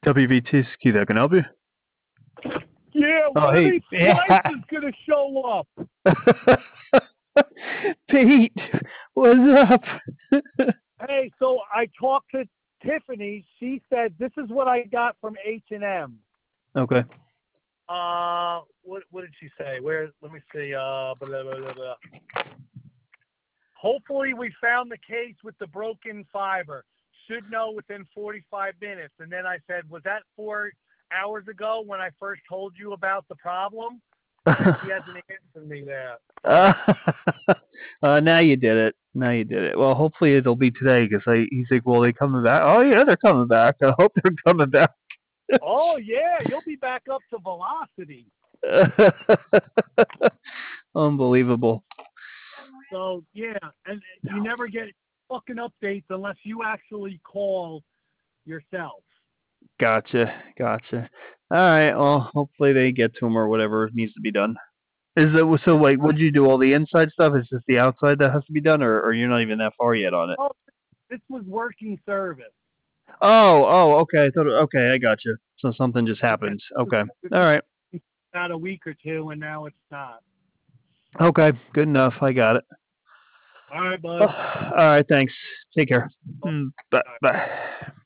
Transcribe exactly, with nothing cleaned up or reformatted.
W V T S Q, that can help you? Yeah, Oh, when are hey. these Yeah. prices gonna show up? Pete, what's up? Hey, so I talked to Tiffany. She said this is what I got from H and M. Okay. Uh, what what did she say? Where? Let me see. Uh, blah, blah, blah, blah. Hopefully, we found the case with the broken fiber. Should know within forty-five minutes. And then I said, was that four hours ago when I first told you about the problem? And she hasn't answered me there. Uh, uh, now you did it. Now you did it. Well, hopefully it'll be today because I he's like, well, they coming back? Oh yeah, they're coming back. I hope they're coming back. Oh yeah, you'll be back up to velocity. Unbelievable. So yeah, and you never get fucking updates unless you actually call yourself. Gotcha. Gotcha. All right. Well, hopefully they get to him or whatever needs to be done. Is it so? Like, would you do all the inside stuff? Is just the outside that has to be done, or, or you're not even that far yet on it? Oh, this was working service. Oh, oh, okay. I thought. Okay, I got you. So something just happened. Okay. All right. About a week or two, and now it's not. Okay. Good enough. I got it. All right, bud. All right. Thanks. Take care. Oh, Bye. all right. Bye.